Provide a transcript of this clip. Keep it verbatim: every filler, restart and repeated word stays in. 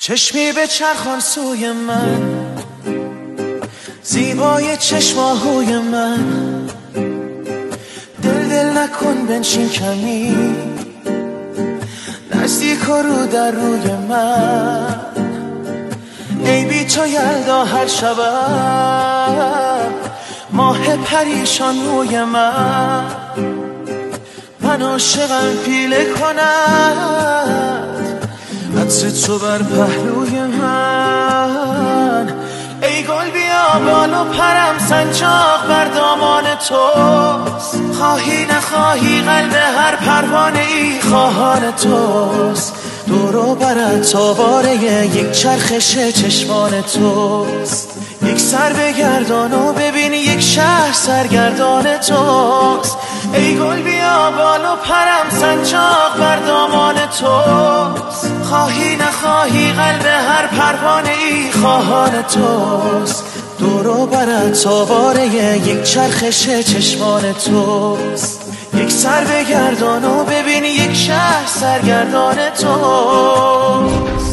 چشمی به چرخان سوی من، زیبای چشماهوی من، دل دل نکن بنشین کمی، نزدیک و رو در روی من. ای بی تو یلدا هر شبم، ماه پریشان روی من، من عاشقم پیله کند عطر تو بر پهلوی من. ای گل بیا بالا پرم، سنجاق بر دامان توست، خواهی نخواهی قلب هر پروانه ای خواهان توست. دورو برد تاباره یک چرخش چشمان توست، یک سر بگردان و ببین یک شهر سرگردان توست. ای گل بیا بالا پرم، سنجاق بر دامان توست، خواهی نخواهی قلب هر پروانه ای خواهان توست. دورو برد تاباره یک چرخش چشمان توست، یک سر بگردان و ببین یک شهر سرگردان توست.